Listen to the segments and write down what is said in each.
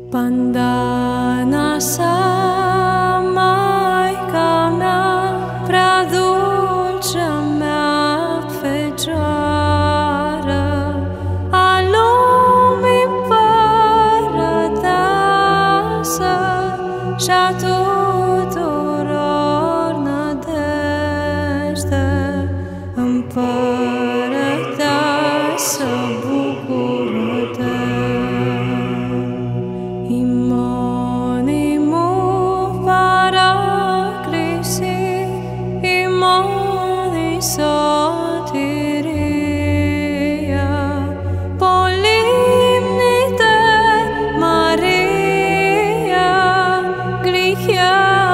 Pandana sa, Maica mea, prea dulcea mea Fecioară a lumii împărăteasă și-a tuturor nădejde, împărăteasă, bucură-te! Sotiria, polimnite Maria, glihia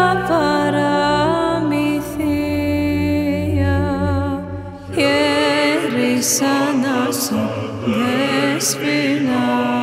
paramithia, ierisana su despina.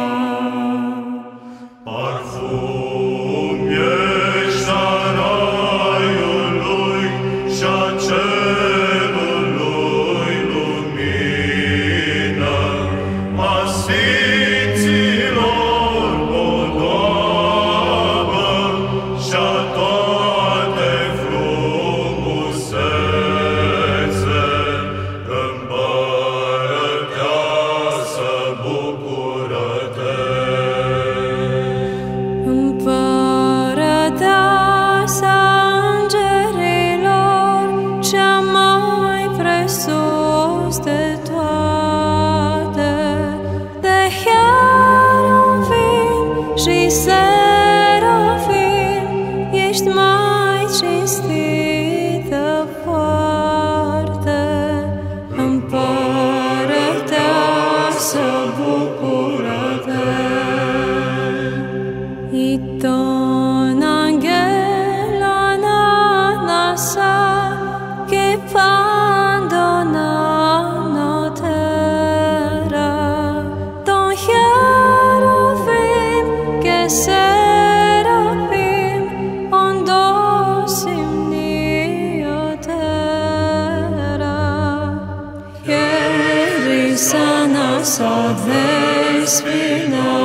De toate, de cheruvim și serafim, ești mai cinstită foarte, împărăteasă, bucură-te! Iton angela nana sa, che pandona serafim ondosim niotera, ierisana sa despina.